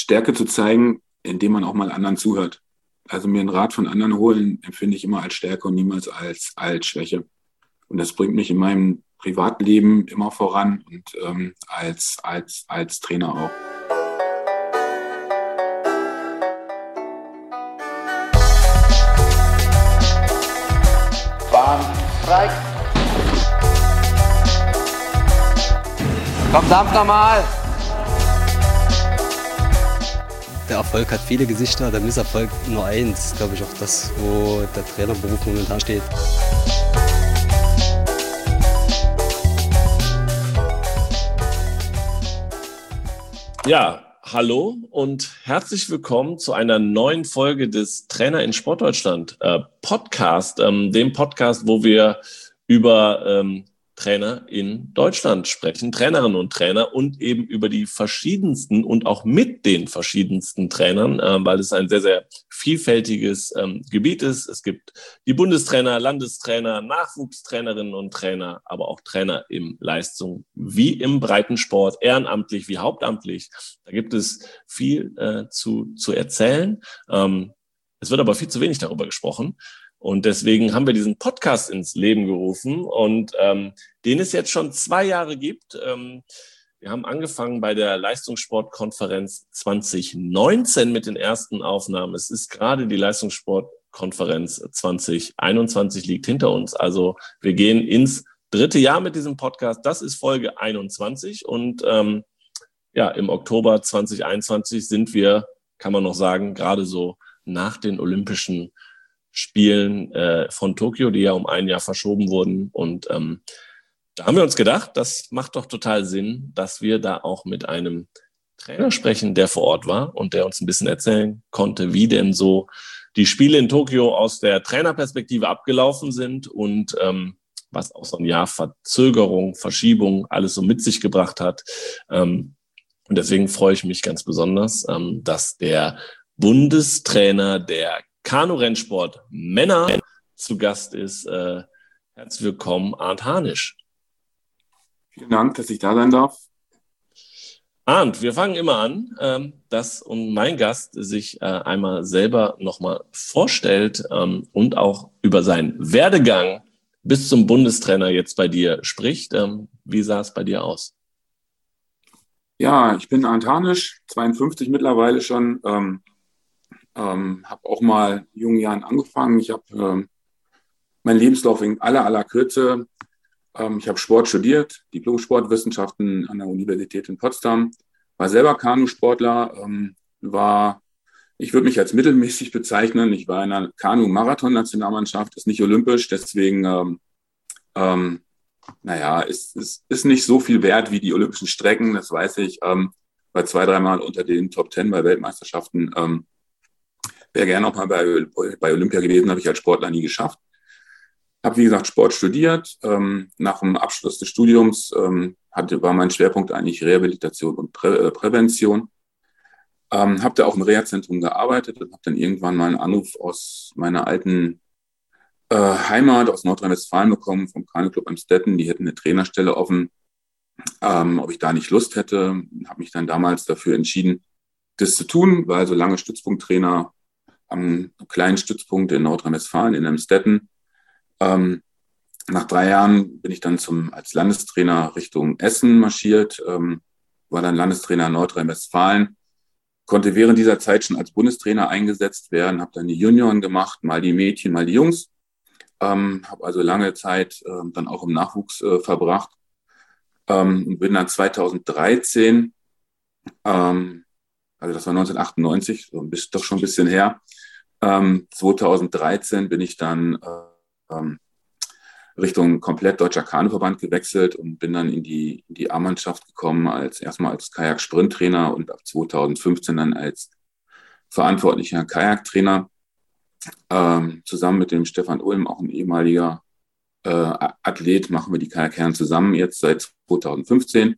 Stärke zu zeigen, indem man auch mal anderen zuhört. Also mir einen Rat von anderen holen, empfinde ich immer als Stärke und niemals als Schwäche. Und das bringt mich in meinem Privatleben immer voran und als Trainer auch. Bahn frei. Komm, dampf nochmal. Der Erfolg hat viele Gesichter, der Misserfolg nur eins. Glaube ich auch das, wo der Trainerberuf momentan steht. Ja, hallo und herzlich willkommen zu einer neuen Folge des Trainer in Sportdeutschland Podcast, dem Podcast, wo wir über Trainer in Deutschland sprechen, Trainerinnen und Trainer und eben über die verschiedensten und auch mit den verschiedensten Trainern, weil es ein sehr, sehr vielfältiges Gebiet ist. Es gibt die Bundestrainer, Landestrainer, Nachwuchstrainerinnen und Trainer, aber auch Trainer im Leistung wie im Breitensport, ehrenamtlich wie hauptamtlich. Da gibt es viel zu erzählen. Es wird aber viel zu wenig darüber gesprochen. Und deswegen haben wir diesen Podcast ins Leben gerufen und den es jetzt schon 2 Jahre gibt. Wir haben angefangen bei der Leistungssportkonferenz 2019 mit den ersten Aufnahmen. Es ist gerade die Leistungssportkonferenz 2021 liegt hinter uns. Also wir gehen ins 3. Jahr mit diesem Podcast. Das ist Folge 21 und im Oktober 2021 sind wir, kann man noch sagen, gerade so nach den Olympischen Spielen von Tokio, die ja um 1 Jahr verschoben wurden. Und da haben wir uns gedacht, das macht doch total Sinn, dass wir da auch mit einem Trainer sprechen, der vor Ort war und der uns ein bisschen erzählen konnte, wie denn so die Spiele in Tokio aus der Trainerperspektive abgelaufen sind und was auch so ein Jahr Verzögerung, Verschiebung alles so mit sich gebracht hat. Und deswegen freue ich mich ganz besonders, dass der Bundestrainer der Kanu-Rennsport Männer zu Gast ist. Herzlich willkommen, Arndt Harnisch. Vielen Dank, dass ich da sein darf. Arndt, wir fangen immer an, dass mein Gast sich einmal selber nochmal vorstellt und auch über seinen Werdegang bis zum Bundestrainer jetzt bei dir spricht. Wie sah es bei dir aus? Ja, ich bin Arndt Harnisch, 52 mittlerweile schon. Habe auch mal in jungen Jahren angefangen. Ich habe meinen Lebenslauf in aller Kürze. Ich habe Sport studiert, Diplom-Sportwissenschaften an der Universität in Potsdam, war selber Kanusportler, ich würde mich als mittelmäßig bezeichnen. Ich war in einer Kanu-Marathon-Nationalmannschaft, ist nicht olympisch, deswegen ist nicht so viel wert wie die olympischen Strecken, das weiß ich. War 2-3 Mal unter den Top 10 bei Weltmeisterschaften. Wäre gerne auch mal bei Olympia gewesen, habe ich als Sportler nie geschafft. Habe, wie gesagt, Sport studiert. Nach dem Abschluss des Studiums war mein Schwerpunkt eigentlich Rehabilitation und Prävention. Habe da auch im Reha-Zentrum gearbeitet und habe dann irgendwann mal einen Anruf aus meiner alten Heimat, aus Nordrhein-Westfalen bekommen, vom Kanu-Club Amstetten. Die hätten eine Trainerstelle offen, ob ich da nicht Lust hätte. Habe mich dann damals dafür entschieden, das zu tun, war also lange Stützpunkttrainer am kleinen Stützpunkt in Nordrhein-Westfalen, in Amstetten. Nach 3 Jahren bin ich dann als Landestrainer Richtung Essen marschiert, war dann Landestrainer in Nordrhein-Westfalen, konnte während dieser Zeit schon als Bundestrainer eingesetzt werden, habe dann die Junioren gemacht, mal die Mädchen, mal die Jungs, habe also lange Zeit dann auch im Nachwuchs verbracht und bin dann 2013, also das war 1998, doch schon ein bisschen her. 2013 bin ich dann Richtung komplett Deutscher Kanuverband gewechselt und bin dann in die A-Mannschaft gekommen, erstmal als Kajak-Sprinttrainer und ab 2015 dann als verantwortlicher Kajaktrainer. Zusammen mit dem Stefan Ulm, auch ein ehemaliger Athlet, machen wir die Kajakherren zusammen jetzt seit 2015.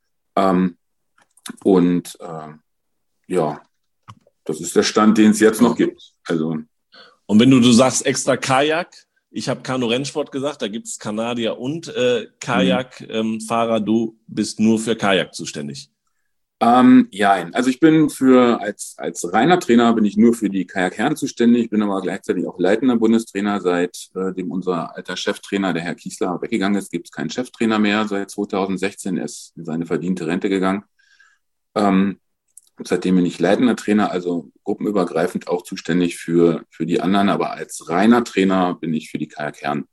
Das ist der Stand, den es jetzt noch gibt. Also. Und wenn du sagst extra Kajak, ich habe Kanu-Rennsport gesagt, da gibt es Kanadier und Kajakfahrer, du bist nur für Kajak zuständig. Ja, also ich bin als reiner Trainer bin ich nur für die Kajak Herren zuständig, bin aber gleichzeitig auch leitender Bundestrainer, seitdem unser alter Cheftrainer, der Herr Kiesler, weggegangen ist, gibt es keinen Cheftrainer mehr seit 2016, er ist in seine verdiente Rente gegangen. Seitdem bin ich leitender Trainer, also gruppenübergreifend auch zuständig für die anderen, aber als reiner Trainer bin ich für die Kajak Herren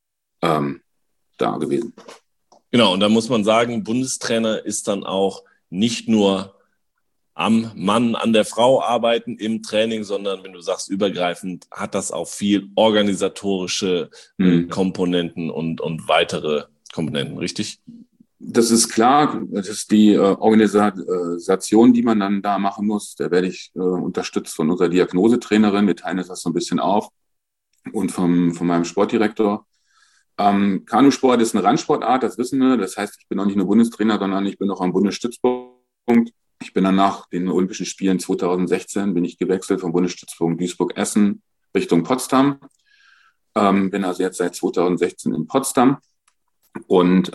da gewesen. Genau, und da muss man sagen, Bundestrainer ist dann auch nicht nur am Mann, an der Frau arbeiten im Training, sondern wenn du sagst übergreifend, hat das auch viel organisatorische Komponenten und weitere Komponenten, richtig? Das ist klar, das ist die Organisation, die man dann da machen muss. Da werde ich unterstützt von unserer Diagnosetrainerin, wir teilen das so ein bisschen auf, und von meinem Sportdirektor. Kanusport ist eine Randsportart, das wissen wir. Das heißt, ich bin auch nicht nur Bundestrainer, sondern ich bin auch am Bundesstützpunkt. Ich bin dann nach den Olympischen Spielen 2016 bin ich gewechselt vom Bundesstützpunkt Duisburg-Essen Richtung Potsdam. Bin also jetzt seit 2016 in Potsdam und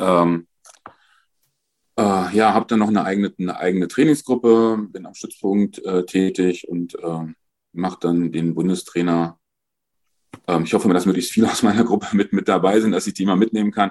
habe dann noch eine eigene Trainingsgruppe, bin am Stützpunkt tätig und mache dann den Bundestrainer. Ich hoffe, dass möglichst viele aus meiner Gruppe mit dabei sind, dass ich die mal mitnehmen kann.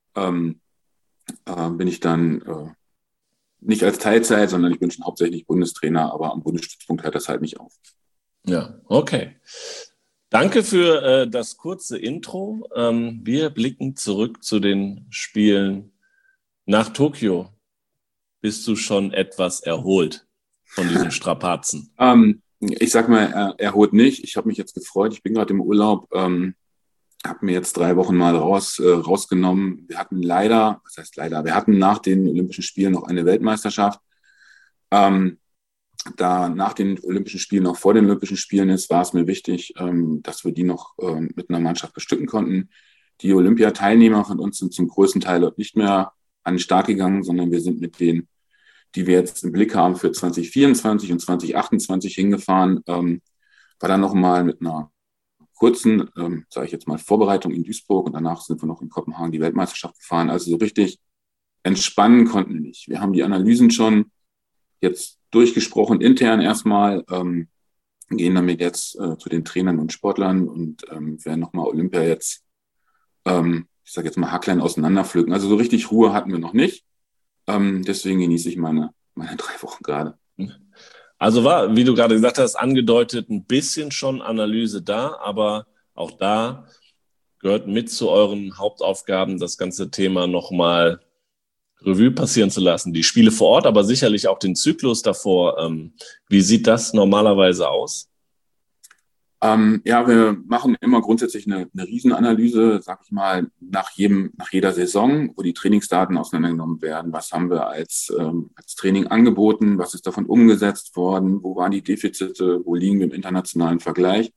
Bin ich dann nicht als Teilzeit, sondern ich bin schon hauptsächlich Bundestrainer, aber am Bundesstützpunkt hört das halt nicht auf. Ja, okay. Danke für das kurze Intro. Wir blicken zurück zu den Spielen nach Tokio. Bist du schon etwas erholt von diesen Strapazen? Ich sag mal, erholt nicht. Ich habe mich jetzt gefreut. Ich bin gerade im Urlaub. Habe mir jetzt 3 Wochen mal rausgenommen. Wir hatten wir hatten nach den Olympischen Spielen noch eine Weltmeisterschaft. Da nach den Olympischen Spielen, noch vor den Olympischen Spielen ist, war es mir wichtig, dass wir die noch mit einer Mannschaft bestücken konnten. Die Olympiateilnehmer von uns sind zum größten Teil dort nicht mehr an den Start gegangen, sondern wir sind mit denen, die wir jetzt im Blick haben für 2024 und 2028 hingefahren. War dann nochmal mit einer kurzen, sage ich jetzt mal, Vorbereitung in Duisburg und danach sind wir noch in Kopenhagen die Weltmeisterschaft gefahren. Also so richtig entspannen konnten wir nicht. Wir haben die Analysen schon jetzt durchgesprochen, intern erstmal, gehen damit jetzt zu den Trainern und Sportlern und werden nochmal Olympia jetzt, ich sage jetzt mal, hacklein auseinanderpflücken. Also so richtig Ruhe hatten wir noch nicht. Deswegen genieße ich meine 3 Wochen gerade. Also war, wie du gerade gesagt hast, angedeutet, ein bisschen schon Analyse da, aber auch da gehört mit zu euren Hauptaufgaben, das ganze Thema nochmal Revue passieren zu lassen. Die Spiele vor Ort, aber sicherlich auch den Zyklus davor. Wie sieht das normalerweise aus? Wir machen immer grundsätzlich eine Riesenanalyse, sag ich mal, nach jeder Saison, wo die Trainingsdaten auseinandergenommen werden. Was haben wir als Training angeboten? Was ist davon umgesetzt worden? Wo waren die Defizite? Wo liegen wir im internationalen Vergleich?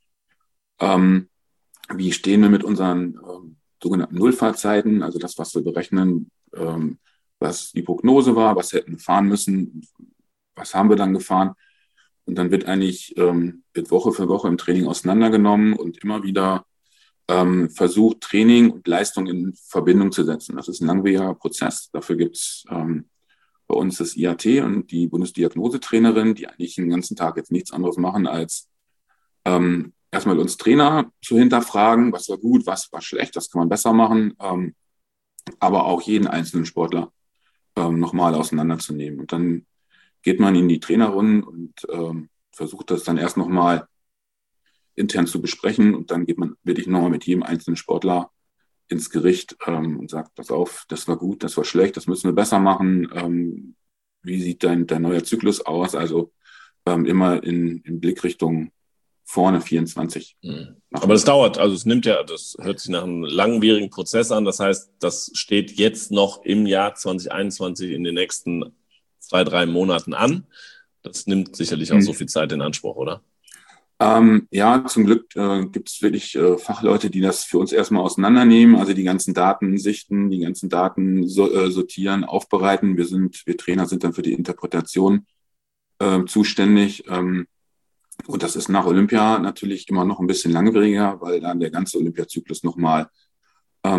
Wie stehen wir mit unseren sogenannten Nullfahrtzeiten? Also das, was wir berechnen, was die Prognose war, was hätten wir fahren müssen, was haben wir dann gefahren? Und dann wird wird Woche für Woche im Training auseinandergenommen und immer wieder versucht, Training und Leistung in Verbindung zu setzen. Das ist ein langwieriger Prozess. Dafür gibt es bei uns das IAT und die Bundesdiagnosetrainerin, die eigentlich den ganzen Tag jetzt nichts anderes machen, als erstmal uns Trainer zu hinterfragen, was war gut, was war schlecht, das kann man besser machen, aber auch jeden einzelnen Sportler nochmal auseinanderzunehmen. Und dann geht man in die Trainerrunden und versucht das dann erst nochmal intern zu besprechen und dann geht man wirklich nochmal mit jedem einzelnen Sportler ins Gericht und sagt, pass auf, das war gut, das war schlecht, das müssen wir besser machen. Wie sieht dein neuer Zyklus aus? Also immer in Blickrichtung vorne 24. Aber das dauert, also das hört sich nach einem langwierigen Prozess an. Das heißt, das steht jetzt noch im Jahr 2021 in den nächsten 2-3 Monaten an. Das nimmt sicherlich auch so viel Zeit in Anspruch, oder? Zum Glück gibt es wirklich Fachleute, die das für uns erstmal auseinandernehmen, also die ganzen Daten sichten, die ganzen Daten sortieren, aufbereiten. Wir Trainer sind dann für die Interpretation zuständig. Und das ist nach Olympia natürlich immer noch ein bisschen langwieriger, weil dann der ganze Olympiazyklus nochmal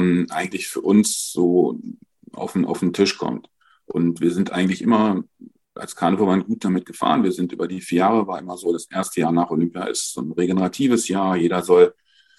eigentlich für uns so auf den Tisch kommt. Und wir sind eigentlich immer als Kanuverband gut damit gefahren. Wir sind über die 4 Jahre, war immer so, das erste Jahr nach Olympia ist so ein regeneratives Jahr. Jeder soll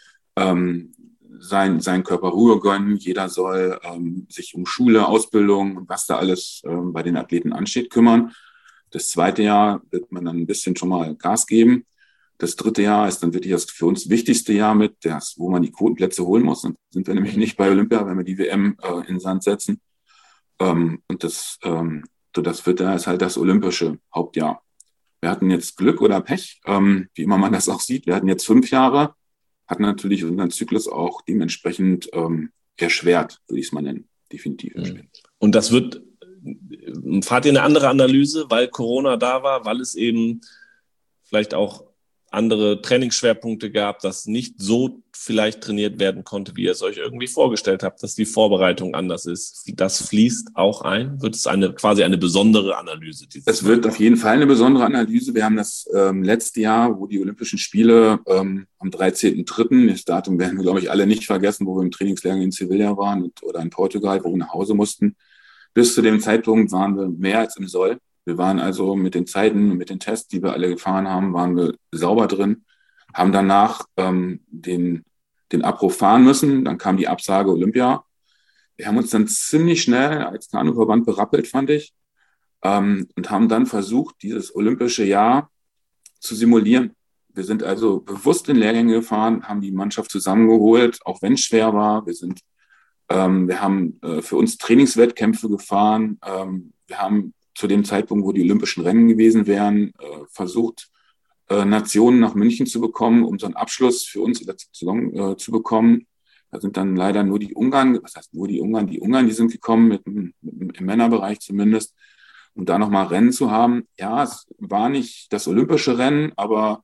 seinen Körper Ruhe gönnen. Jeder soll sich um Schule, Ausbildung und was da alles bei den Athleten ansteht, kümmern. Das zweite Jahr wird man dann ein bisschen schon mal Gas geben. Das dritte Jahr ist dann wirklich das für uns wichtigste Jahr wo man die Quotenplätze holen muss. Dann sind wir nämlich nicht bei Olympia, wenn wir die WM in den Sand setzen. Und das wird da ist halt das olympische Hauptjahr. Wir hatten jetzt Glück oder Pech, wie immer man das auch sieht. Wir hatten jetzt 5 Jahre, hatten natürlich unseren Zyklus auch dementsprechend erschwert, würde ich es mal nennen. Definitiv erschwert. Und das fahrt ihr eine andere Analyse, weil Corona da war, weil es eben vielleicht auch andere Trainingsschwerpunkte gab, dass nicht so vielleicht trainiert werden konnte, wie ihr es euch irgendwie vorgestellt habt, dass die Vorbereitung anders ist. Das fließt auch ein? Wird es quasi eine besondere Analyse? Es wird auf jeden Fall eine besondere Analyse. Wir haben das letzte Jahr, wo die Olympischen Spiele am 13.03., das Datum werden wir, glaube ich, alle nicht vergessen, wo wir im Trainingslager in Sevilla waren oder in Portugal, wo wir nach Hause mussten. Bis zu dem Zeitpunkt waren wir mehr als im Soll. Wir waren also mit den Zeiten und mit den Tests, die wir alle gefahren haben, waren wir sauber drin, haben danach den Abruf fahren müssen. Dann kam die Absage Olympia. Wir haben uns dann ziemlich schnell als Kanuverband berappelt, fand ich, und haben dann versucht, dieses olympische Jahr zu simulieren. Wir sind also bewusst in Lehrgänge gefahren, haben die Mannschaft zusammengeholt, auch wenn es schwer war. Wir haben für uns Trainingswettkämpfe gefahren. Wir haben zu dem Zeitpunkt, wo die Olympischen Rennen gewesen wären, versucht, Nationen nach München zu bekommen, um so einen Abschluss für uns in der Saison zu bekommen. Da sind dann leider nur die Ungarn, was heißt nur die Ungarn? Die Ungarn, die sind gekommen, im Männerbereich zumindest, um da nochmal Rennen zu haben. Ja, es war nicht das olympische Rennen, aber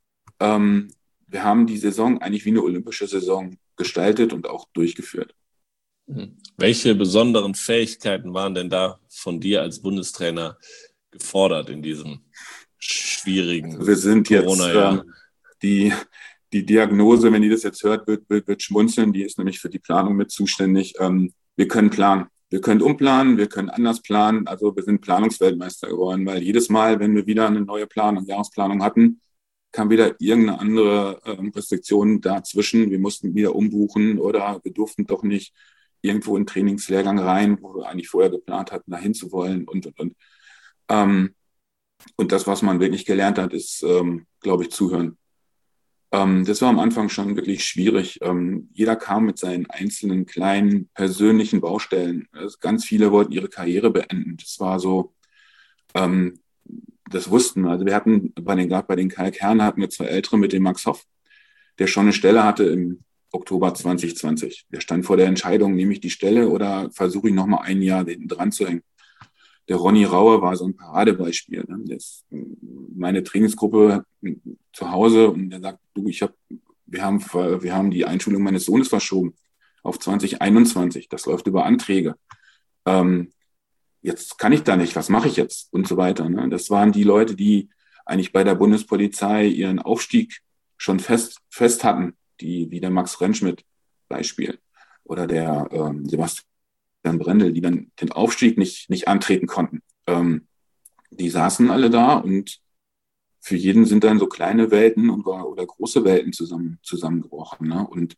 wir haben die Saison eigentlich wie eine olympische Saison gestaltet und auch durchgeführt. Welche besonderen Fähigkeiten waren denn da von dir als Bundestrainer gefordert in diesem schwierigen Wir sind Corona-Jahr? Jetzt die Diagnose, wenn die das jetzt hört, wird schmunzeln. Die ist nämlich für die Planung mit zuständig. Wir können planen. Wir können umplanen, wir können anders planen. Also wir sind Planungsweltmeister geworden, weil jedes Mal, wenn wir wieder eine neue Jahresplanung hatten, kam wieder irgendeine andere Restriktion dazwischen. Wir mussten wieder umbuchen oder wir durften doch nicht irgendwo in den Trainingslehrgang rein, wo wir eigentlich vorher geplant hatten, dahin zu wollen und. Und das, was man wirklich gelernt hat, ist, glaube ich, zuhören. Das war am Anfang schon wirklich schwierig. Jeder kam mit seinen einzelnen kleinen persönlichen Baustellen. Also ganz viele wollten ihre Karriere beenden. Das war so, das wussten wir. Also wir hatten gerade bei den Kalkherren hatten wir 2 Ältere mit dem Max Hoff, der schon eine Stelle hatte im Oktober 2020. Der stand vor der Entscheidung, nehme ich die Stelle oder versuche ich nochmal ein Jahr hinten dran zu hängen. Der Ronny Raue war so ein Paradebeispiel. Ne? Das ist meine Trainingsgruppe zu Hause und der sagt, du, wir haben die Einschulung meines Sohnes verschoben auf 2021. Das läuft über Anträge. Jetzt kann ich da nicht, was mache ich jetzt? Und so weiter. Ne? Das waren die Leute, die eigentlich bei der Bundespolizei ihren Aufstieg schon fest hatten, wie der Max Rentschmidt Beispiel oder der Sebastian Brendel, die dann den Aufstieg nicht antreten konnten. Die saßen alle da und für jeden sind dann so kleine Welten oder große Welten zusammengebrochen. Ne? Und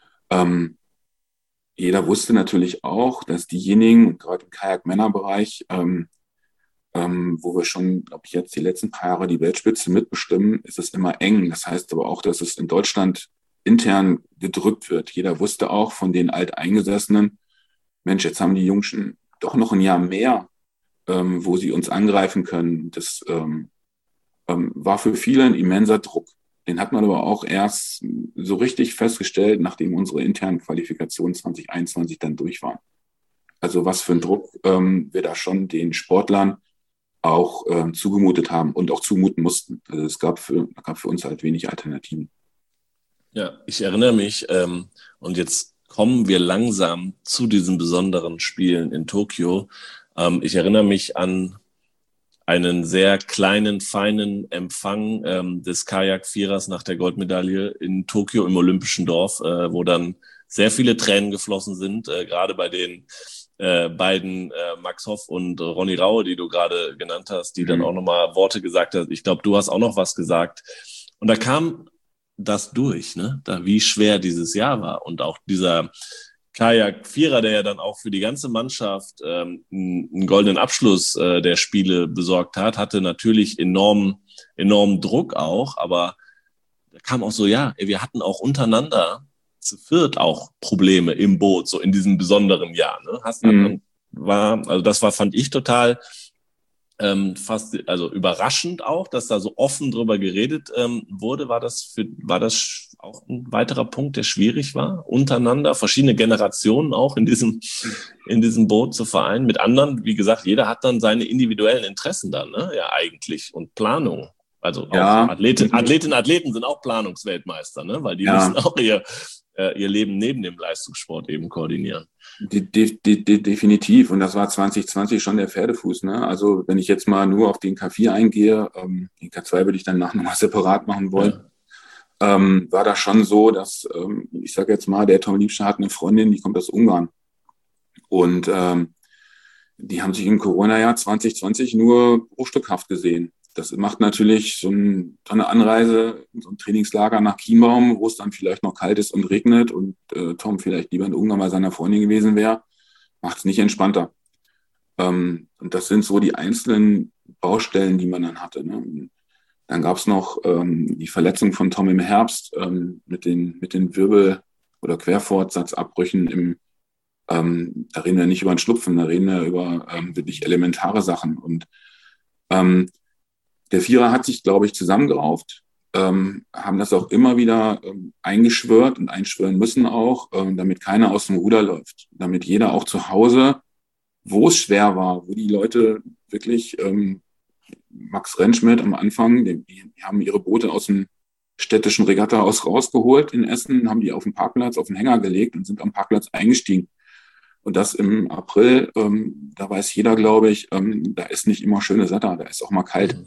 jeder wusste natürlich auch, dass diejenigen, gerade im Kajak-Männerbereich, wo wir schon, glaube ich, jetzt die letzten paar Jahre die Weltspitze mitbestimmen, ist es immer eng. Das heißt aber auch, dass es in Deutschland intern gedrückt wird. Jeder wusste auch von den Alteingesessenen, Mensch, jetzt haben die Jungs doch noch ein Jahr mehr, wo sie uns angreifen können. Das war für viele ein immenser Druck. Den hat man aber auch erst so richtig festgestellt, nachdem unsere internen Qualifikationen 2021 dann durch waren. Also was für ein Druck wir da schon den Sportlern auch zugemutet haben und auch zumuten mussten. Also es gab für uns halt wenig Alternativen. Ja, ich erinnere mich, und jetzt kommen wir langsam zu diesen besonderen Spielen in Tokio. Ich erinnere mich an einen sehr kleinen, feinen Empfang des Kajak-Vierers nach der Goldmedaille in Tokio im Olympischen Dorf, wo dann sehr viele Tränen geflossen sind, gerade bei den beiden Max Hoff und Ronny Raue, die du gerade genannt hast, die dann auch nochmal Worte gesagt hast. Ich glaube, du hast auch noch was gesagt. Und da kam das durch, ne? Wie schwer dieses Jahr war. Und auch dieser Kajak-Vierer, der ja dann auch für die ganze Mannschaft einen goldenen Abschluss der Spiele besorgt hat, hatte natürlich enormen Druck auch. Aber da kam auch so, ja, wir hatten auch untereinander zu viert auch Probleme im Boot, so in diesem besonderen Jahr. Ne? Also das fand ich total also überraschend auch, dass da so offen drüber geredet wurde. War das auch ein weiterer Punkt, der schwierig war, untereinander, verschiedene Generationen auch in diesem Boot zu vereinen mit anderen? Wie gesagt, jeder hat dann seine individuellen Interessen dann, ne? Ja, eigentlich, und Planung. Also auch Athleten sind auch Planungsweltmeister, ne? Weil die müssen auch ihr Leben neben dem Leistungssport eben koordinieren. Definitiv. Und das war 2020 schon der Pferdefuß. Ne? Also wenn ich jetzt mal nur auf den K4 eingehe, den K2 würde ich dann nochmal separat machen wollen, war das schon so, dass, ich sage jetzt mal, der Tom Liebscher hat eine Freundin, die kommt aus Ungarn. Und die haben sich im Corona-Jahr 2020 nur bruchstückhaft gesehen. Das macht natürlich so eine Anreise, so ein Trainingslager nach Chiembaum, wo es dann vielleicht noch kalt ist und regnet und Tom vielleicht lieber in Ungarn bei seiner Freundin gewesen wäre, macht es nicht entspannter. Und das sind so die einzelnen Baustellen, die man dann hatte. Ne? Dann gab es noch die Verletzung von Tom im Herbst mit den Wirbel- oder Querfortsatzabbrüchen. Da reden wir nicht über ein Schlupfen, da reden wir über wirklich elementare Sachen. Und der Vierer hat sich, glaube ich, zusammengerauft, haben das auch immer wieder eingeschwört und einschwören müssen auch, damit keiner aus dem Ruder läuft. Damit jeder auch zu Hause, wo es schwer war, wo die Leute wirklich, Max Rentschmidt am Anfang, die haben ihre Boote aus dem städtischen Regattahaus rausgeholt in Essen, haben die auf den Parkplatz, auf den Hänger gelegt und sind am Parkplatz eingestiegen. Und das im April, da weiß jeder, glaube ich, da ist nicht immer schönes Wetter, da ist auch mal kalt.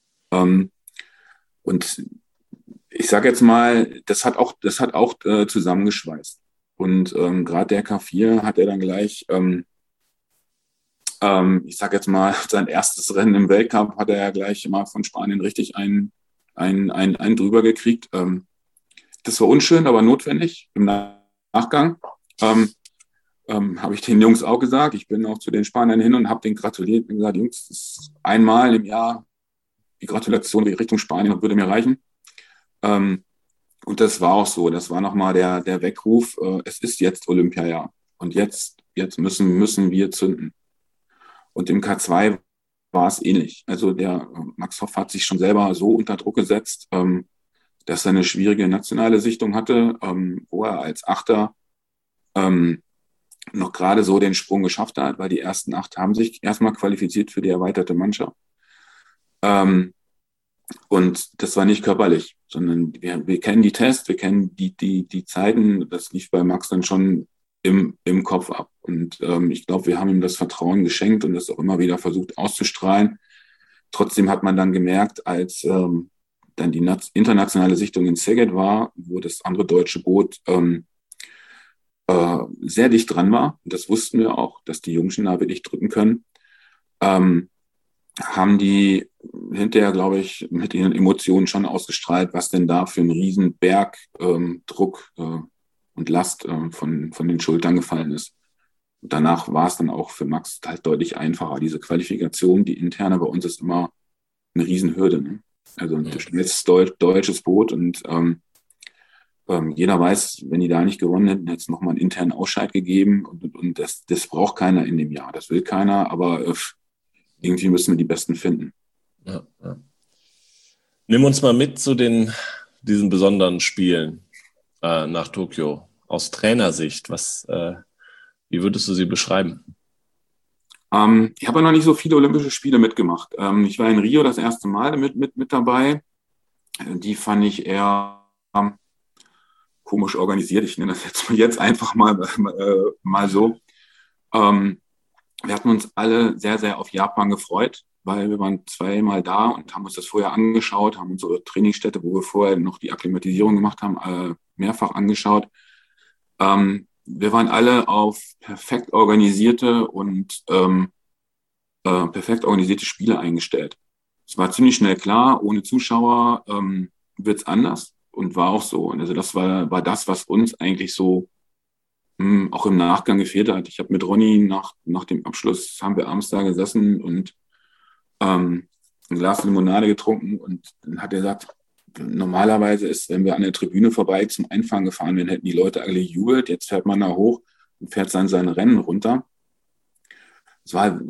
Und ich sage jetzt mal, das hat auch zusammengeschweißt. Und gerade der K4 hat er dann gleich, ich sage jetzt mal, sein erstes Rennen im Weltcup hat er ja gleich mal von Spanien richtig einen drüber gekriegt. Das war unschön, aber notwendig im Nachgang. Habe ich den Jungs auch gesagt. Ich bin auch zu den Spaniern hin und habe denen gratuliert und gesagt, Jungs, das ist einmal im Jahr die Gratulation Richtung Spanien würde mir reichen. Und das war auch so. Das war nochmal der Weckruf. Es ist jetzt Olympiajahr. Und jetzt müssen wir zünden. Und im K2 war es ähnlich. Also der Max Hoff hat sich schon selber so unter Druck gesetzt, dass er eine schwierige nationale Sichtung hatte, wo er als Achter noch gerade so den Sprung geschafft hat, weil die ersten 8 haben sich erstmal qualifiziert für die erweiterte Mannschaft. Und das war nicht körperlich, sondern wir kennen die Tests, wir kennen die Zeiten, das lief bei Max dann schon im Kopf ab. Und ich glaube, wir haben ihm das Vertrauen geschenkt und das auch immer wieder versucht auszustrahlen. Trotzdem hat man dann gemerkt, als dann die internationale Sichtung in Szeged war, wo das andere deutsche Boot sehr dicht dran war, und das wussten wir auch, dass die Jungs da wirklich drücken können, haben die hinterher, glaube ich, mit ihren Emotionen schon ausgestrahlt, was denn da für ein riesen Berg Druck und Last von den Schultern gefallen ist. Und danach war es dann auch für Max halt deutlich einfacher. Diese Qualifikation, die interne bei uns ist immer eine Riesenhürde. Ne? Also ein schnellstes deutsches Boot und jeder weiß, wenn die da nicht gewonnen hätten, hätte es nochmal einen internen Ausscheid gegeben und das braucht keiner in dem Jahr. Das will keiner, aber irgendwie müssen wir die Besten finden. Ja. Nimm uns mal mit zu diesen besonderen Spielen nach Tokio aus Trainersicht. Wie würdest du sie beschreiben? Ich habe ja noch nicht so viele Olympische Spiele mitgemacht. Ich war in Rio das erste Mal mit dabei. Die fand ich eher komisch organisiert. Ich nenne das jetzt einfach mal so. Wir hatten uns alle sehr, sehr auf Japan gefreut, weil wir waren 2-mal da und haben uns das vorher angeschaut, haben unsere Trainingsstätte, wo wir vorher noch die Akklimatisierung gemacht haben, mehrfach angeschaut. wir waren alle auf perfekt organisierte Spiele eingestellt. Es war ziemlich schnell klar, ohne Zuschauer wird's anders und war auch so. Und also das war das, was uns eigentlich so auch im Nachgang gefehlt hat. Ich habe mit Ronny nach dem Abschluss, haben wir abends da gesessen und ein Glas Limonade getrunken und dann hat er gesagt, normalerweise ist, wenn wir an der Tribüne vorbei zum Einfahren gefahren wären, hätten die Leute alle gejubelt. Jetzt fährt man da hoch und fährt dann seine Rennen runter. Das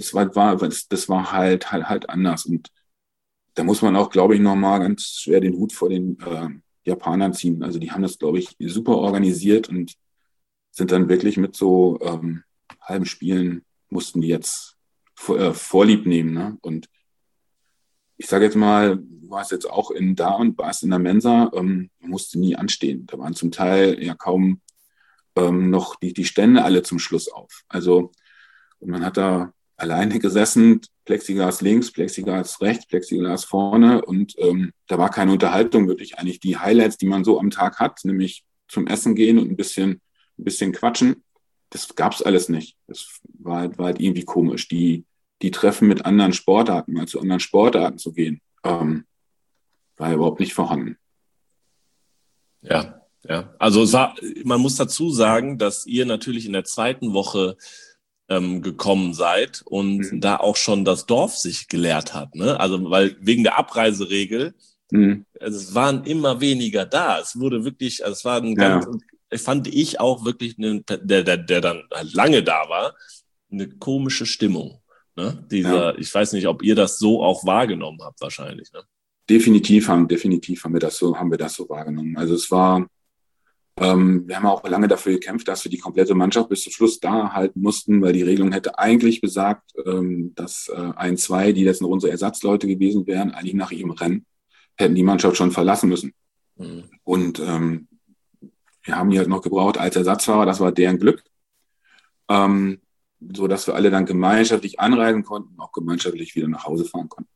war halt anders. Und da muss man auch, glaube ich, nochmal ganz schwer den Hut vor den Japanern ziehen. Also die haben das, glaube ich, super organisiert und sind dann wirklich mit so halben Spielen, mussten die jetzt Vorlieb nehmen. Ne? Und ich sage jetzt mal, du warst jetzt auch warst in der Mensa, musste nie anstehen. Da waren zum Teil ja kaum noch die Stände alle zum Schluss auf. Also und man hat da alleine gesessen, Plexiglas links, Plexiglas rechts, Plexiglas vorne und da war keine Unterhaltung, wirklich eigentlich die Highlights, die man so am Tag hat, nämlich zum Essen gehen und ein bisschen quatschen, das gab's alles nicht. Das war halt irgendwie komisch. Die Treffen mit anderen Sportarten, mal zu anderen Sportarten zu gehen, war überhaupt nicht vorhanden. Ja. Also man muss dazu sagen, dass ihr natürlich in der zweiten Woche gekommen seid und da auch schon das Dorf sich geleert hat, ne? Also weil wegen der Abreiseregel, also es waren immer weniger da. Es wurde wirklich, also es war fand ich auch wirklich, der dann halt lange da war, eine komische Stimmung. Ne? Ich weiß nicht, ob ihr das so auch wahrgenommen habt, wahrscheinlich. Ne? Definitiv haben wir das so wahrgenommen. Also es war, wir haben auch lange dafür gekämpft, dass wir die komplette Mannschaft bis zum Schluss da halten mussten, weil die Regelung hätte eigentlich besagt, dass 2, die jetzt noch unsere Ersatzleute gewesen wären, eigentlich nach ihrem Rennen hätten die Mannschaft schon verlassen müssen. Und wir haben die halt noch gebraucht als Ersatzfahrer, das war deren Glück. So dass wir alle dann gemeinschaftlich anreisen konnten und auch gemeinschaftlich wieder nach Hause fahren konnten.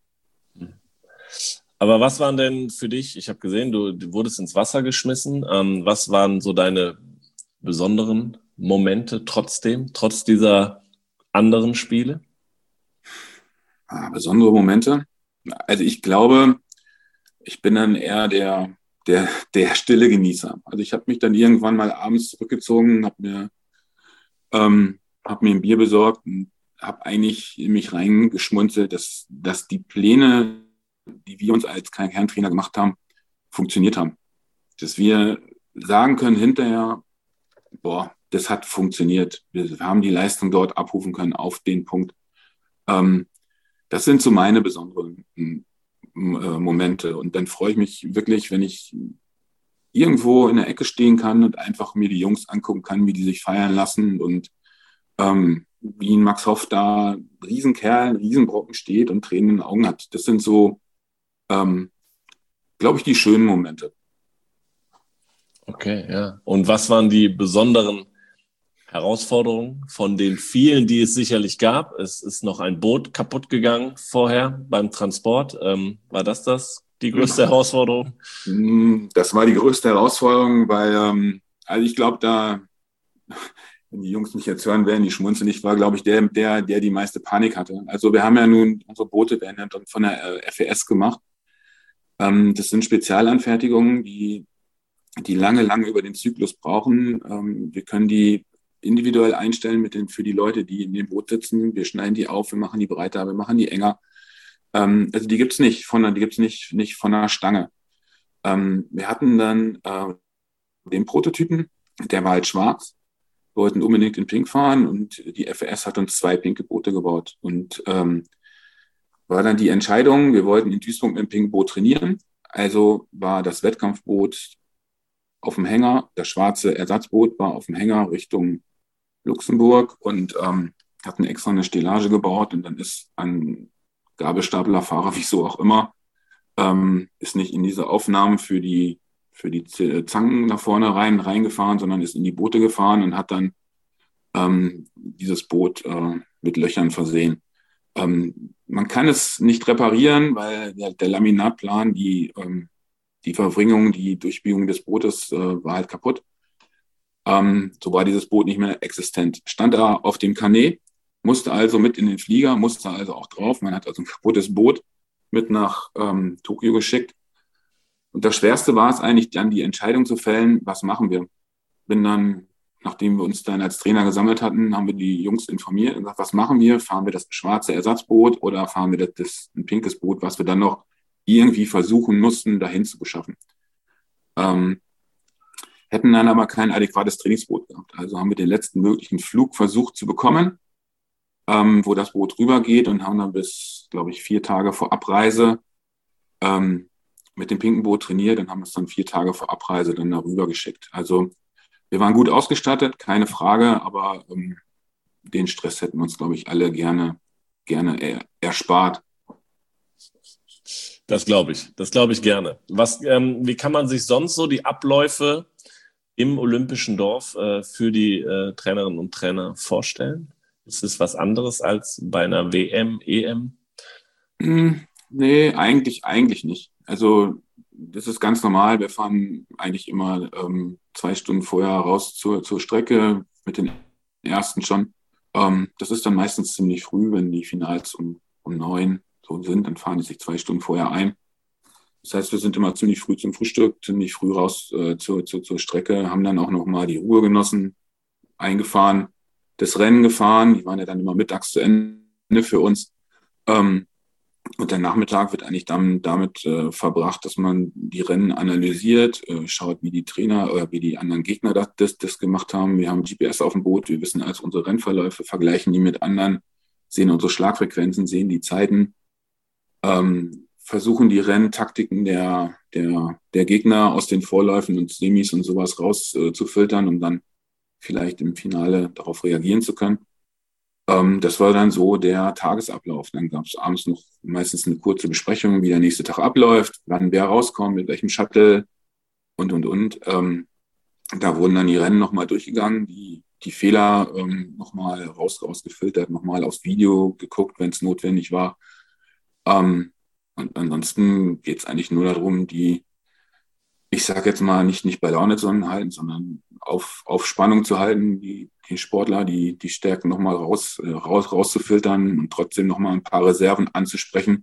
Aber was waren denn für dich, ich habe gesehen, du wurdest ins Wasser geschmissen, was waren so deine besonderen Momente trotz dieser anderen Spiele? Besondere Momente? Also ich glaube, ich bin dann eher der stille Genießer. Also ich habe mich dann irgendwann mal abends zurückgezogen, habe mir ein Bier besorgt und habe eigentlich in mich reingeschmunzelt, dass die Pläne, die wir uns als Kerntrainer gemacht haben, funktioniert haben. Dass wir sagen können hinterher, das hat funktioniert. Wir haben die Leistung dort abrufen können auf den Punkt. Das sind so meine besonderen Momente. Und dann freue ich mich wirklich, wenn ich irgendwo in der Ecke stehen kann und einfach mir die Jungs angucken kann, wie die sich feiern lassen und wie ein Max Hoff da, Riesenkerl, Riesenbrocken steht und Tränen in den Augen hat. Das sind so, glaube ich, die schönen Momente. Okay, ja. Und was waren die besonderen Herausforderungen von den vielen, die es sicherlich gab? Es ist noch ein Boot kaputt gegangen vorher beim Transport. War das die größte Herausforderung? Das war die größte Herausforderung, weil, also ich glaube, wenn die Jungs mich jetzt hören werden, die schmunzeln nicht, war, glaube ich, der die meiste Panik hatte. Also wir haben ja nun, unsere Boote werden ja dann von der FES gemacht. Das sind Spezialanfertigungen, die lange über den Zyklus brauchen. Wir können die individuell einstellen für die Leute, die in dem Boot sitzen. Wir schneiden die auf, wir machen die breiter, wir machen die enger. Also die gibt's nicht von der Stange. Wir hatten dann den Prototypen, der war halt schwarz. Wir wollten unbedingt in Pink fahren und die FES hat uns 2 pinke Boote gebaut. Und war dann die Entscheidung, wir wollten in Duisburg mit dem pinken Boot trainieren. Also war das Wettkampfboot auf dem Hänger, das schwarze Ersatzboot war auf dem Hänger Richtung Luxemburg und hatten extra eine Stellage gebaut und dann ist ein Gabelstaplerfahrer, wieso auch immer, ist nicht in diese Aufnahmen für die Zangen nach vorne reingefahren, sondern ist in die Boote gefahren und hat dann dieses Boot mit Löchern versehen. Man kann es nicht reparieren, weil der Laminatplan, die Verwringung, die Durchbiegung des Bootes war halt kaputt. So war dieses Boot nicht mehr existent. Stand da auf dem Kanä, musste also mit in den Flieger, musste also auch drauf. Man hat also ein kaputtes Boot mit nach Tokio geschickt. Und das Schwerste war es eigentlich dann, die Entscheidung zu fällen, was machen wir? Bin dann, nachdem wir uns dann als Trainer gesammelt hatten, haben wir die Jungs informiert und gesagt, was machen wir? Fahren wir das schwarze Ersatzboot oder fahren wir ein pinkes Boot, was wir dann noch irgendwie versuchen mussten, dahin zu beschaffen? Hätten dann aber kein adäquates Trainingsboot gehabt. Also haben wir den letzten möglichen Flug versucht zu bekommen, wo das Boot rübergeht, und haben dann bis, glaube ich, 4 Tage vor Abreise mit dem pinken Boot trainiert und haben es dann 4 Tage vor Abreise dann darüber geschickt. Also wir waren gut ausgestattet, keine Frage, aber den Stress hätten wir uns, glaube ich, alle gerne erspart. Das glaube ich gerne. Wie kann man sich sonst so die Abläufe im Olympischen Dorf für die Trainerinnen und Trainer vorstellen? Ist es was anderes als bei einer WM, EM? Nee, eigentlich nicht. Also das ist ganz normal. Wir fahren eigentlich immer 2 Stunden vorher raus zur Strecke mit den ersten schon. Das ist dann meistens ziemlich früh, wenn die Finals um 9 so sind, dann fahren die sich 2 Stunden vorher ein. Das heißt, wir sind immer ziemlich früh zum Frühstück, ziemlich früh raus zur Strecke, haben dann auch nochmal die Ruhe genossen, eingefahren, das Rennen gefahren. Die waren ja dann immer mittags zu Ende für uns. Und der Nachmittag wird eigentlich dann damit verbracht, dass man die Rennen analysiert, schaut, wie die Trainer oder wie die anderen Gegner das gemacht haben. Wir haben GPS auf dem Boot, wir wissen also unsere Rennverläufe, vergleichen die mit anderen, sehen unsere Schlagfrequenzen, sehen die Zeiten, versuchen die Renntaktiken der Gegner aus den Vorläufen und Semis und sowas rauszufiltern, um dann vielleicht im Finale darauf reagieren zu können. Das war dann so der Tagesablauf. Dann gab es abends noch meistens eine kurze Besprechung, wie der nächste Tag abläuft, wann wer rauskommt, mit welchem Shuttle und. Da wurden dann die Rennen nochmal durchgegangen, die Fehler nochmal rausgefiltert, nochmal aufs Video geguckt, wenn es notwendig war. Und ansonsten geht es eigentlich nur darum, ich sage jetzt mal, nicht bei Laune zu halten, sondern auf Spannung zu halten, die Sportler, die Stärken nochmal rauszufiltern und trotzdem nochmal ein paar Reserven anzusprechen.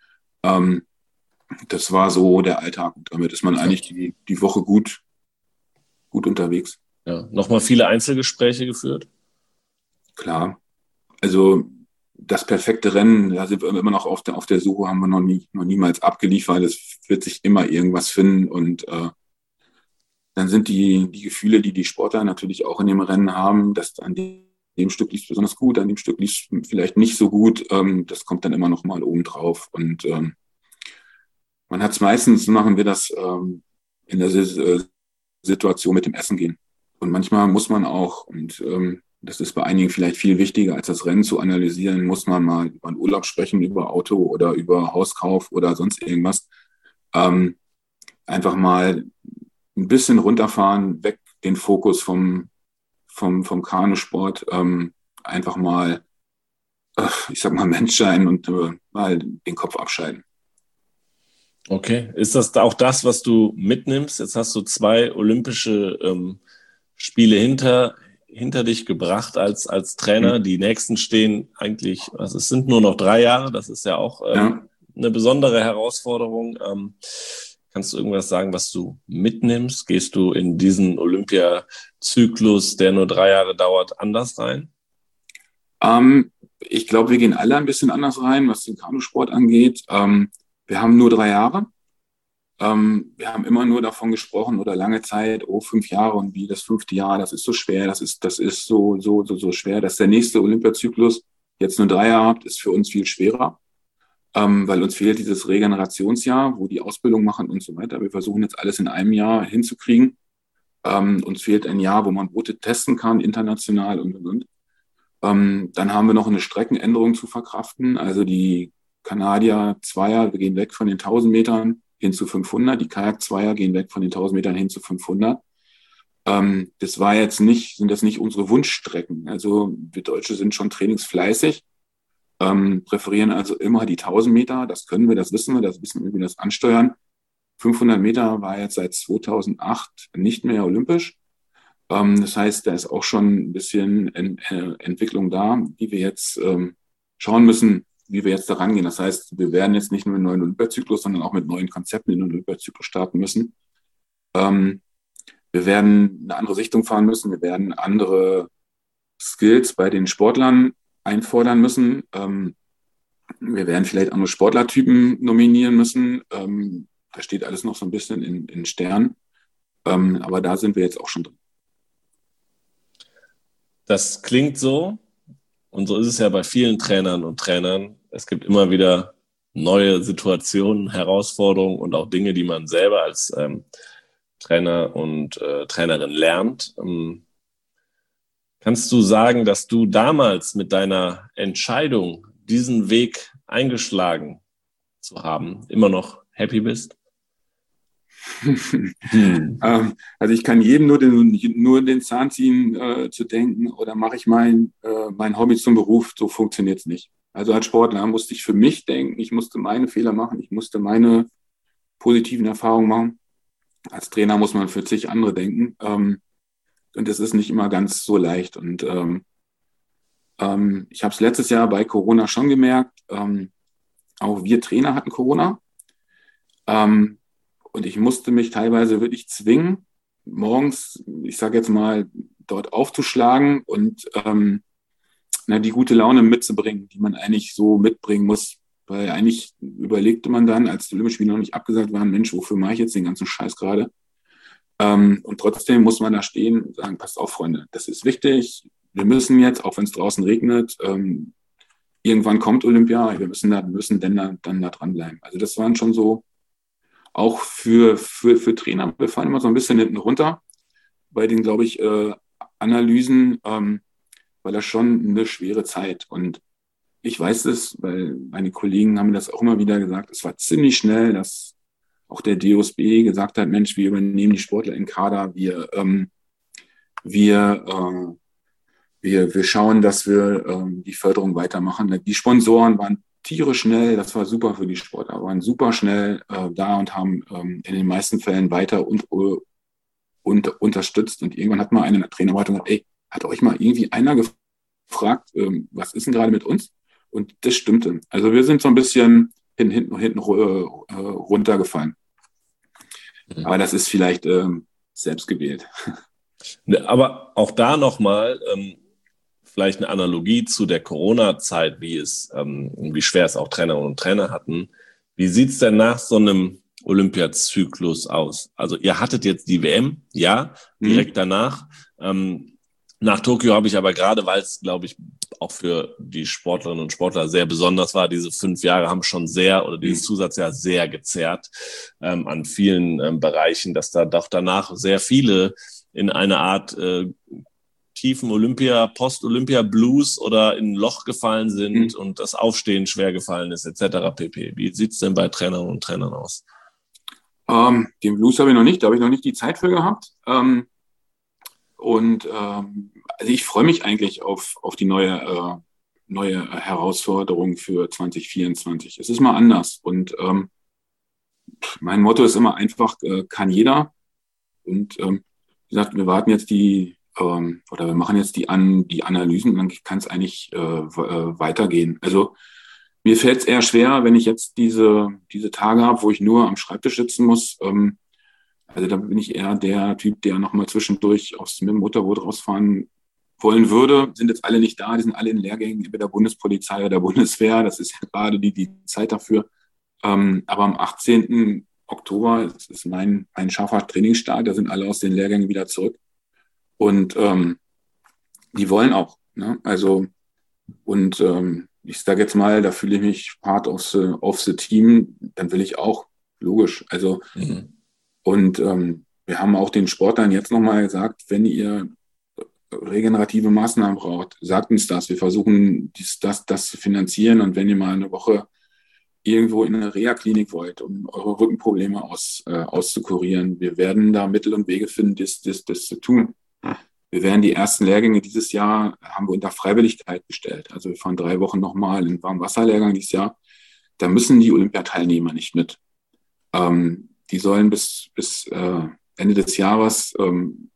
Das war so der Alltag. Und damit ist man eigentlich die Woche gut unterwegs. Ja, nochmal viele Einzelgespräche geführt? Klar. Also das perfekte Rennen, da sind wir immer noch auf der Suche, haben wir noch niemals abgeliefert. Es wird sich immer irgendwas finden, und dann sind die Gefühle, die Sportler natürlich auch in dem Rennen haben, dass an dem Stück lief es besonders gut, an dem Stück lief es vielleicht nicht so gut. Das kommt dann immer noch mal oben drauf. Und man hat es meistens, machen wir das in der Situation mit dem Essen gehen. Und manchmal muss man auch, und das ist bei einigen vielleicht viel wichtiger, als das Rennen zu analysieren, muss man mal über einen Urlaub sprechen, über Auto oder über Hauskauf oder sonst irgendwas. Einfach mal ein bisschen runterfahren, weg den Fokus vom Kanusport, einfach mal, ich sag mal, Mensch sein und mal den Kopf abschalten. Okay, ist das auch das, was du mitnimmst? Jetzt hast du 2 olympische Spiele hinter dich gebracht als Trainer. Die nächsten stehen eigentlich, also es sind nur noch 3 Jahre, das ist ja auch eine besondere Herausforderung. Kannst du irgendwas sagen, was du mitnimmst? Gehst du in diesen Olympiazyklus, der nur 3 Jahre dauert, anders rein? Ich glaube, wir gehen alle ein bisschen anders rein, was den Kanusport angeht. Wir haben nur 3 Jahre. Wir haben immer nur davon gesprochen oder lange Zeit, 5 Jahre und wie das 5. Jahr, das ist so schwer, das ist so schwer, dass der nächste Olympiazyklus jetzt nur 3 Jahre hat, ist für uns viel schwerer. Weil uns fehlt dieses Regenerationsjahr, wo die Ausbildung machen und so weiter. Wir versuchen jetzt alles in einem Jahr hinzukriegen. Uns fehlt ein Jahr, wo man Boote testen kann, international und. Dann haben wir noch eine Streckenänderung zu verkraften. Also die Kanadier-Zweier, wir gehen weg von den 1000 Metern hin zu 500. Die Kajak-Zweier gehen weg von den 1000 Metern hin zu 500. Sind das nicht unsere Wunschstrecken. Also wir Deutsche sind schon trainingsfleißig. Präferieren also immer die 1000 Meter, das können wir, das wissen wir, wie wir das ansteuern. 500 Meter war jetzt seit 2008 nicht mehr olympisch. Das heißt, da ist auch schon ein bisschen Entwicklung da, die wir jetzt schauen müssen, wie wir jetzt da rangehen. Das heißt, wir werden jetzt nicht nur einen neuen Olympiazyklus, sondern auch mit neuen Konzepten in den Olympiazyklus starten müssen. Wir werden eine andere Richtung fahren müssen. Wir werden andere Skills bei den Sportlern einfordern müssen. Wir werden vielleicht andere Sportlertypen nominieren müssen. Da steht alles noch so ein bisschen in Sternen. Aber da sind wir jetzt auch schon drin. Das klingt so, und so ist es ja bei vielen Trainern und Trainern. Es gibt immer wieder neue Situationen, Herausforderungen und auch Dinge, die man selber als Trainer und Trainerin lernt. Kannst du sagen, dass du damals mit deiner Entscheidung, diesen Weg eingeschlagen zu haben, immer noch happy bist? Also ich kann jedem nur den Zahn ziehen, zu denken, oder mache ich mein Hobby zum Beruf. So funktioniert es nicht. Also als Sportler musste ich für mich denken, ich musste meine Fehler machen, ich musste meine positiven Erfahrungen machen. Als Trainer muss man für zig andere denken. Und das ist nicht immer ganz so leicht. Und ich habe es letztes Jahr bei Corona schon gemerkt. Auch wir Trainer hatten Corona. Und ich musste mich teilweise wirklich zwingen, morgens, ich sage jetzt mal, dort aufzuschlagen und die gute Laune mitzubringen, die man eigentlich so mitbringen muss. Weil eigentlich überlegte man dann, als die Olympischen Spiele noch nicht abgesagt waren, Mensch, wofür mache ich jetzt den ganzen Scheiß gerade? Und trotzdem muss man da stehen und sagen, passt auf, Freunde, das ist wichtig. Wir müssen jetzt, auch wenn es draußen regnet, irgendwann kommt Olympia, wir müssen dann da dranbleiben. Also das waren schon so, auch für Trainer, wir fallen immer so ein bisschen hinten runter bei den, glaube ich, Analysen, weil das schon eine schwere Zeit. Und ich weiß es, weil meine Kollegen haben mir das auch immer wieder gesagt, es war ziemlich schnell, dass auch der DOSB gesagt hat, Mensch, wir übernehmen die Sportler in Kader, wir schauen, dass wir die Förderung weitermachen. Die Sponsoren waren tierisch schnell, das war super für die Sportler, waren super schnell da und haben in den meisten Fällen weiter und unterstützt. Und irgendwann hat mal einer in der Trainerwartung gesagt, ey, hat euch mal irgendwie einer gefragt, was ist denn gerade mit uns? Und das stimmte. Also wir sind so ein bisschen hinten runtergefallen. Aber das ist vielleicht selbst gewählt. Aber auch da nochmal vielleicht eine Analogie zu der Corona-Zeit, wie schwer es auch Trainerinnen und Trainer hatten. Wie sieht es denn nach so einem Olympiazyklus aus? Also ihr hattet jetzt die WM, ja, direkt danach. Nach Tokio habe ich aber gerade, weil es, glaube ich, auch für die Sportlerinnen und Sportler sehr besonders war, diese 5 Jahre haben schon dieses Zusatzjahr sehr gezerrt an vielen Bereichen, dass da doch danach sehr viele in eine Art tiefen Post-Olympia-Blues oder in ein Loch gefallen sind und das Aufstehen schwer gefallen ist, etc. pp. Wie sieht es denn bei Trainerinnen und Trainern aus? Den Blues habe ich noch nicht, da habe ich noch nicht die Zeit für gehabt. Also ich freue mich eigentlich auf die neue Herausforderung für 2024. Es ist mal anders und mein Motto ist immer einfach, kann jeder. Und wie gesagt, wir warten jetzt wir machen jetzt die Analysen und dann kann es eigentlich weitergehen. Also mir fällt es eher schwer, wenn ich jetzt diese Tage habe, wo ich nur am Schreibtisch sitzen muss. Also da bin ich eher der Typ, der nochmal zwischendurch mit dem Motorboot rausfahren wollen würde. Sind jetzt alle nicht da, die sind alle in Lehrgängen, entweder der Bundespolizei oder der Bundeswehr. Das ist ja gerade die Zeit dafür. Aber am 18. Oktober ist mein scharfer Trainingsstart. Da sind alle aus den Lehrgängen wieder zurück. Und die wollen auch. Ne? Also, und ich sage jetzt mal, da fühle ich mich part of the team. Dann will ich auch, logisch. Also, und wir haben auch den Sportlern jetzt nochmal gesagt, wenn ihr regenerative Maßnahmen braucht, sagt uns das. Wir versuchen, das zu finanzieren. Und wenn ihr mal eine Woche irgendwo in eine Reha-Klinik wollt, um eure Rückenprobleme auszukurieren, wir werden da Mittel und Wege finden, das zu tun. Wir werden die ersten Lehrgänge dieses Jahr, haben wir unter Freiwilligkeit gestellt. Also wir fahren 3 Wochen nochmal in den Warmwasserlehrgang dieses Jahr. Da müssen die Olympiateilnehmer nicht mit. Die sollen bis Ende des Jahres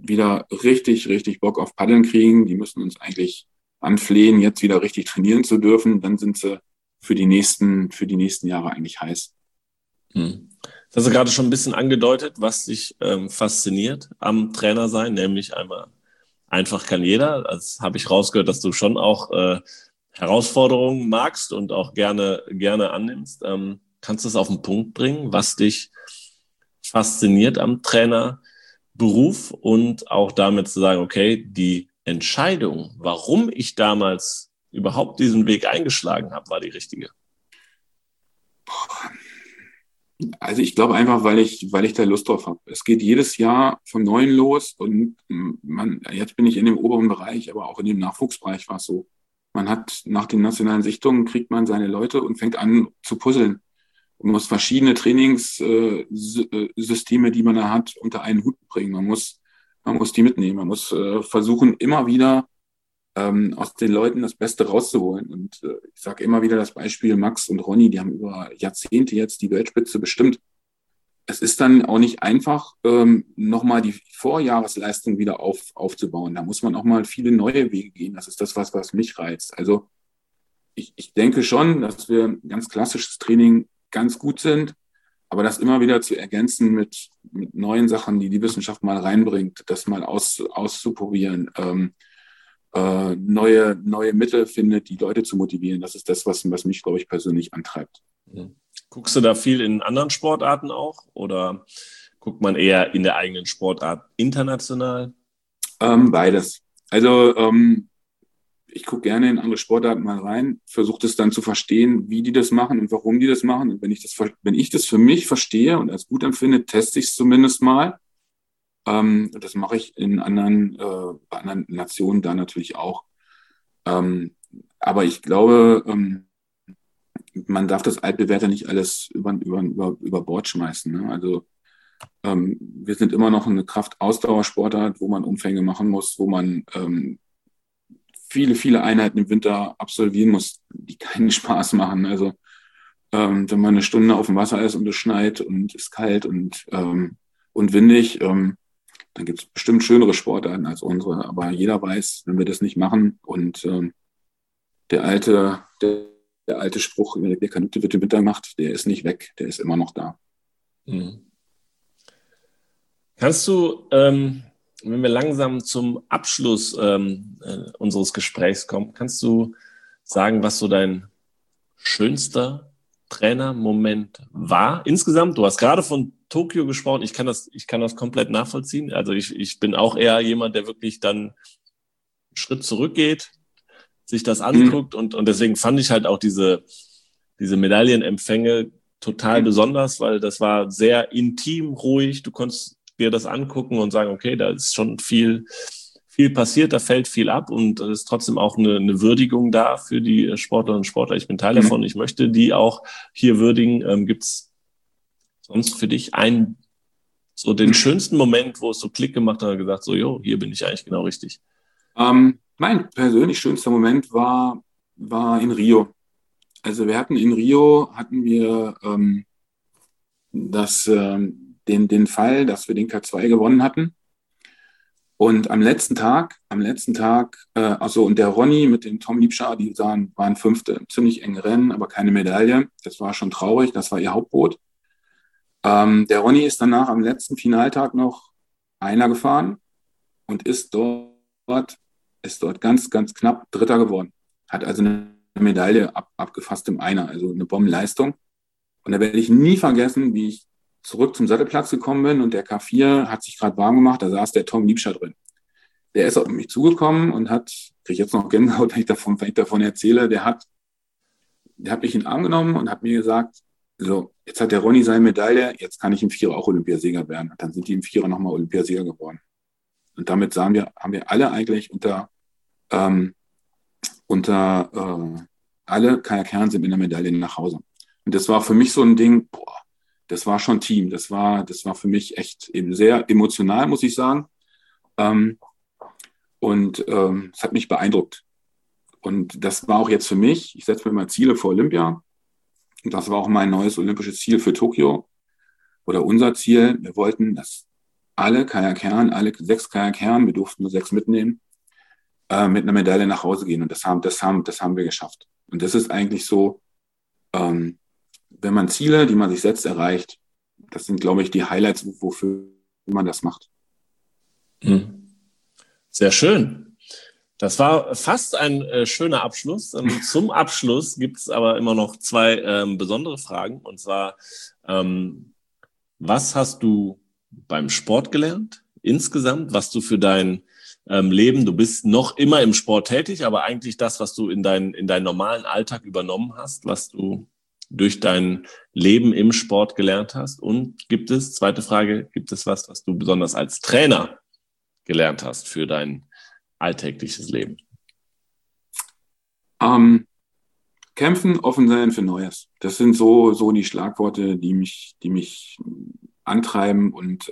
wieder richtig, richtig Bock auf Paddeln kriegen. Die müssen uns eigentlich anflehen, jetzt wieder richtig trainieren zu dürfen. Dann sind sie für die nächsten Jahre eigentlich heiß. Das hast du gerade schon ein bisschen angedeutet, was dich fasziniert am Trainer sein, nämlich einmal einfach kann jeder. Das habe ich rausgehört, dass du schon auch Herausforderungen magst und auch gerne annimmst. Kannst du es auf den Punkt bringen, was dich fasziniert am Trainerberuf und auch damit zu sagen, okay, die Entscheidung, warum ich damals überhaupt diesen Weg eingeschlagen habe, war die richtige? Also ich glaube einfach, weil ich da Lust drauf habe. Es geht jedes Jahr vom Neuen los und jetzt bin ich in dem oberen Bereich, aber auch in dem Nachwuchsbereich war es so. Man hat nach den nationalen Sichtungen kriegt man seine Leute und fängt an zu puzzeln. Man muss verschiedene Trainingssysteme, die man da hat, unter einen Hut bringen. Man muss die mitnehmen. Man muss versuchen, immer wieder aus den Leuten das Beste rauszuholen. Und ich sage immer wieder das Beispiel Max und Ronny, die haben über Jahrzehnte jetzt die Weltspitze bestimmt. Es ist dann auch nicht einfach, nochmal die Vorjahresleistung wieder aufzubauen. Da muss man auch mal viele neue Wege gehen. Das ist das, was mich reizt. Also ich denke schon, dass wir ein ganz klassisches Training ganz gut sind, aber das immer wieder zu ergänzen mit neuen Sachen, die Wissenschaft mal reinbringt, das mal auszuprobieren, neue Mittel findet, die Leute zu motivieren. Das ist das, was mich, glaube ich, persönlich antreibt. Guckst du da viel in anderen Sportarten auch oder guckt man eher in der eigenen Sportart international? Beides. Also ich gucke gerne in andere Sportarten mal rein, versuche das dann zu verstehen, wie die das machen und warum die das machen. Und wenn ich das für mich verstehe und als gut empfinde, teste ich es zumindest mal. Das mache ich bei anderen Nationen da natürlich auch. Aber ich glaube, man darf das Altbewährte nicht alles über Bord schmeißen. Ne? Also wir sind immer noch eine Kraftausdauersportart, wo man Umfänge machen muss, wo man viele, viele Einheiten im Winter absolvieren muss, die keinen Spaß machen. Also wenn man eine Stunde auf dem Wasser ist und es schneit und es ist kalt und windig, dann gibt es bestimmt schönere Sportarten als unsere. Aber jeder weiß, wenn wir das nicht machen und der alte Spruch, der Kanute wird im Winter gemacht, der ist nicht weg, der ist immer noch da. Kannst du, wenn wir langsam zum Abschluss unseres Gesprächs kommen, kannst du sagen, was so dein schönster Trainermoment war insgesamt? Du hast gerade von Tokio gesprochen. Ich kann das komplett nachvollziehen. Also ich bin auch eher jemand, der wirklich dann einen Schritt zurückgeht, sich das anguckt und deswegen fand ich halt auch diese Medaillenempfänge total besonders, weil das war sehr intim, ruhig. Du konntest dir das angucken und sagen, okay, da ist schon viel passiert, da fällt viel ab und es ist trotzdem auch eine Würdigung da für die Sportlerinnen und Sportler. Ich bin Teil davon, ich möchte die auch hier würdigen. Gibt's sonst für dich den schönsten Moment, wo es so Klick gemacht hat und gesagt, so, jo, hier bin ich eigentlich genau richtig? Mein persönlich schönster Moment war in Rio. Also wir hatten in Rio den Fall, dass wir den K2 gewonnen hatten. Und am letzten Tag, und der Ronny mit dem Tom Liebscher, die waren Fünfte, ziemlich eng Rennen, aber keine Medaille. Das war schon traurig, das war ihr Hauptboot. Der Ronny ist danach am letzten Finaltag noch Einer gefahren und ist dort ganz, ganz knapp Dritter geworden. Hat also eine Medaille abgefasst im Einer, also eine Bombenleistung. Und da werde ich nie vergessen, wie ich zurück zum Sattelplatz gekommen bin und der K4 hat sich gerade warm gemacht, da saß der Tom Liebscher drin. Der ist auf mich zugekommen und kriege ich jetzt noch Gänsehaut, wenn ich davon erzähle, der hat mich in den Arm genommen und hat mir gesagt, so, jetzt hat der Ronny seine Medaille, jetzt kann ich im Vierer auch Olympiasieger werden. Und dann sind die im Vierer nochmal Olympiasieger geworden. Und damit haben wir alle eigentlich alle Kajakherren sind mit einer Medaille nach Hause. Und das war für mich so ein Ding, das war schon Team. Das war für mich echt eben sehr emotional, muss ich sagen. Es hat mich beeindruckt. Und das war auch jetzt für mich, ich setze mir mal Ziele für Olympia. Und das war auch mein neues olympisches Ziel für Tokio oder unser Ziel. Wir wollten alle 6 Kajakherren, wir durften nur 6 mitnehmen, mit einer Medaille nach Hause gehen. Und das haben wir geschafft. Und das ist eigentlich so, wenn man Ziele, die man sich setzt, erreicht, das sind, glaube ich, die Highlights, wofür man das macht. Sehr schön. Das war fast ein schöner Abschluss. Zum Abschluss gibt es aber immer noch 2 besondere Fragen. Und zwar, was hast du beim Sport gelernt insgesamt, was du für dein Leben, du bist noch immer im Sport tätig, aber eigentlich das, was du in deinen normalen Alltag übernommen hast, was du durch dein Leben im Sport gelernt hast? Und zweite Frage, gibt es was du besonders als Trainer gelernt hast für dein alltägliches Leben? Kämpfen, offen sein für Neues. Das sind so die Schlagworte, die mich antreiben. Und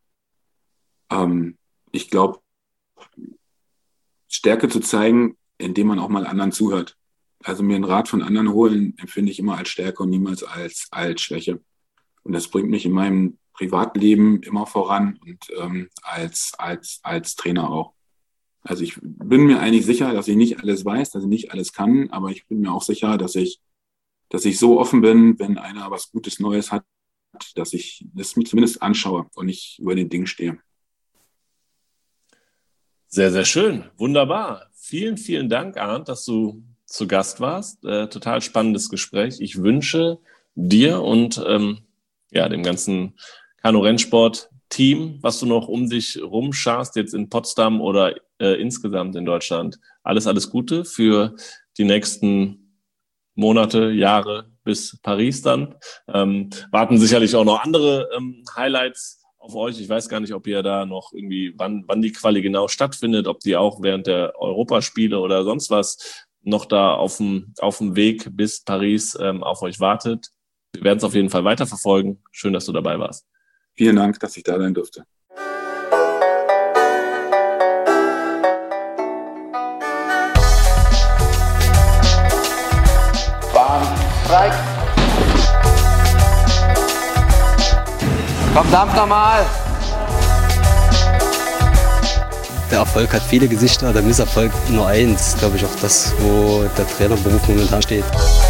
ich glaube, Stärke zu zeigen, indem man auch mal anderen zuhört. Also mir einen Rat von anderen holen, empfinde ich immer als Stärke und niemals als Schwäche. Und das bringt mich in meinem Privatleben immer voran und als Trainer auch. Also ich bin mir eigentlich sicher, dass ich nicht alles weiß, dass ich nicht alles kann, aber ich bin mir auch sicher, dass ich so offen bin, wenn einer was Gutes Neues hat, dass ich das mich zumindest anschaue und nicht über den Ding stehe. Sehr, sehr schön. Wunderbar. Vielen, vielen Dank, Arndt, dass du zu Gast warst. Total spannendes Gespräch. Ich wünsche dir und dem ganzen Kanu-Rennsport-Team, was du noch um dich rumscharst, jetzt in Potsdam oder insgesamt in Deutschland, alles Gute für die nächsten Monate, Jahre bis Paris dann. Warten sicherlich auch noch andere Highlights auf euch. Ich weiß gar nicht, ob ihr da noch irgendwie, wann die Quali genau stattfindet, ob die auch während der Europaspiele oder sonst was noch da auf dem Weg bis Paris auf euch wartet. Wir werden es auf jeden Fall weiterverfolgen. Schön, dass du dabei warst. Vielen Dank, dass ich da sein durfte. Bahn frei. Komm, dampf nochmal. Der Erfolg hat viele Gesichter, der Misserfolg nur eins. Glaube ich auch das, wo der Trainerberuf momentan steht.